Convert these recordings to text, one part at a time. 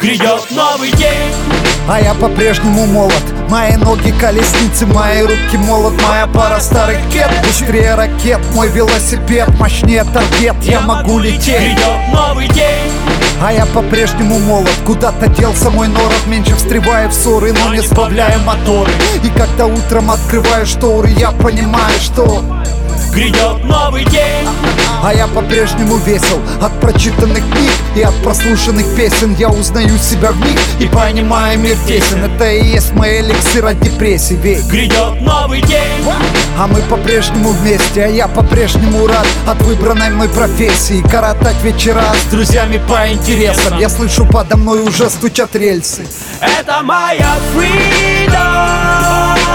Грядет новый день, а я по-прежнему молод. Мои ноги колесницы, мои руки молот. Моя пара старых кет, быстрее ракет. Мой велосипед мощнее торпед. Я могу лететь. грядет новый день, а я по-прежнему молод. Куда-то делся мой нород, меньше встревая в ссоры, но не сбавляя моторы. И когда утром открываю шторы, я понимаю, что грядет новый день, а я по-прежнему весел. От прочитанных книг и от прослушанных песен я узнаю себя в них и понимаю, мир тесен. Это и есть мой эликсир от депрессии. Ведь грядет новый день, а мы по-прежнему вместе, а я по-прежнему рад от выбранной мной профессии. Коротать вечера с друзьями по интересам. Я слышу, подо мной уже стучат рельсы. это моя freedom,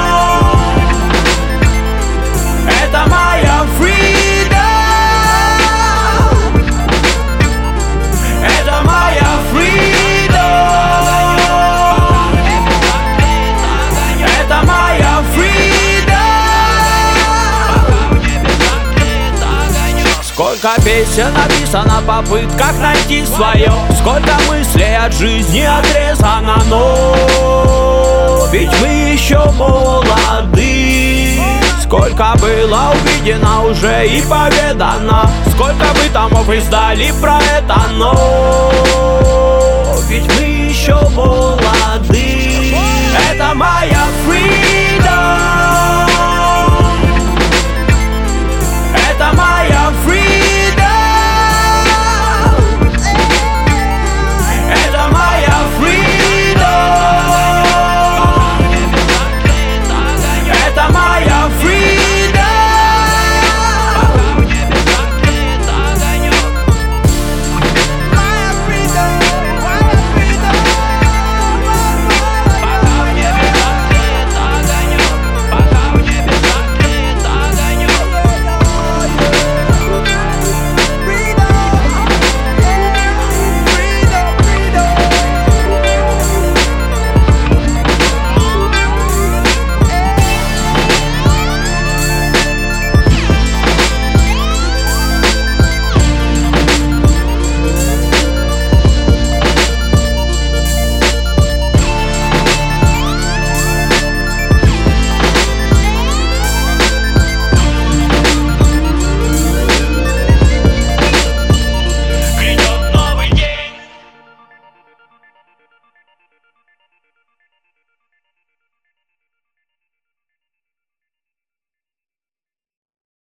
это моя freedom, это моя freedom, это моя freedom. Сколько песен написано в попытках найти свое, сколько мыслей от жизни отрезано, но ведь мы еще молоды. Сколько было увидено уже и поведано, сколько бы томов издали про это, но ведь мы еще молоды. Это моя freedom,